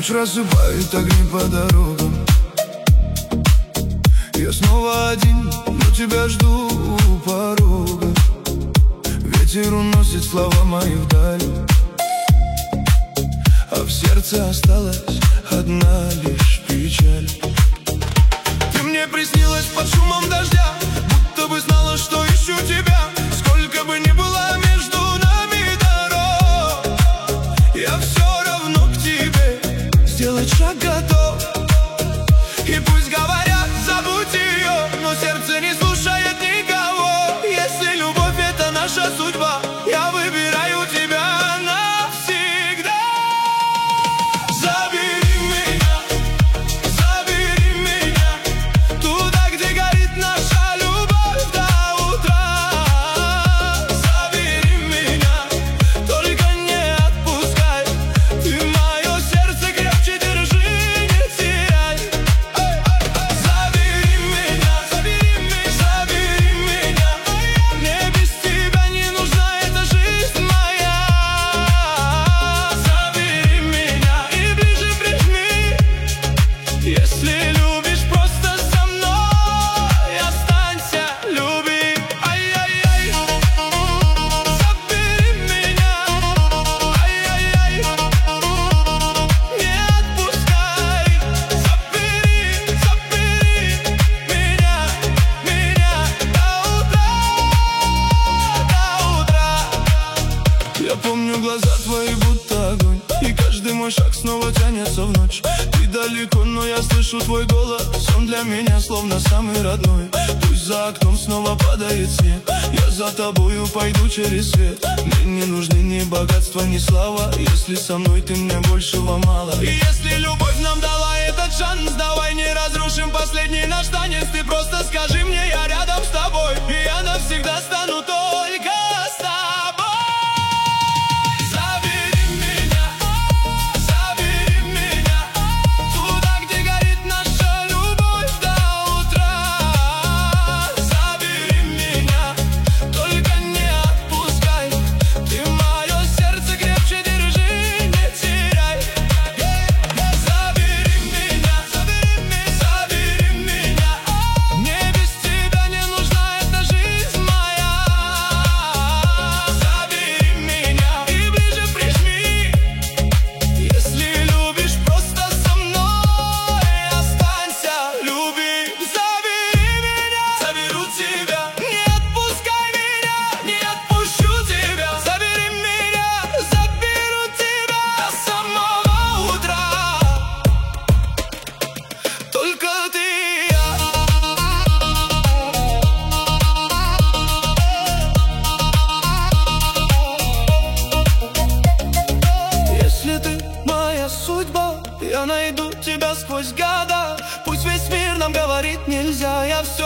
Ночь рассыпает огни по дорогам. Я снова один, но тебя жду у порога. Ветер уносит слова мои вдаль, а в сердце осталась одна лишь печаль. Ты мне приснилась под шумом дождя, будто бы знала, что ищу тебя. Сколько бы ни было между нами дорог, я все равно к тебе сделать шаг готов. И пусть говорят, забудь ее, но сердце не слушает никого. Если любовь — это наша судьба, я выбираю тебя навсегда. Забери меня туда, где горит наша любовь до утра. Забери меня, только не отпускай. Ты мое сердце крепче держи, не теряй. Забери меня, мне без тебя не нужна эта жизнь моя. Забери меня и ближе прижми. Если любишь, просто со мной останься, люби. Ай-яй-яй. Забери меня, ай-яй-яй. Не отпускай. Забери меня до утра. Я помню глаза твои, будто огонь, и каждый мой шаг снова тянется в ночь. Ты далеко, но я слышу твой голос. Он для меня словно самый родной. Пусть за окном снова падает снег, я за тобою пойду через свет. Мне не нужны ни богатство, ни слава, если со мной ты, мне большего мало. И если любовь нам дала этот шанс, давай не разрушим последний наш танец. Ты просто скажи мне, я рядом с тобой, и я навсегда стану только с тобой. Забери меня туда, где горит наша любовь до утра. Забери меня, только не отпускай. Ты мое сердце крепче держи, не теряй. Забери меня, мне без тебя не нужна эта жизнь моя. Забери меня и ближе прижми. Если любишь, просто со мной останься, люби. Забери меня, заберу тебя. Не отпускай меня, не отпущу тебя. Забери меня, заберу тебя до самого утра. Только ты и я. Если ты моя судьба, я найду тебя сквозь года. Пусть весь мир нам говорит нельзя, я все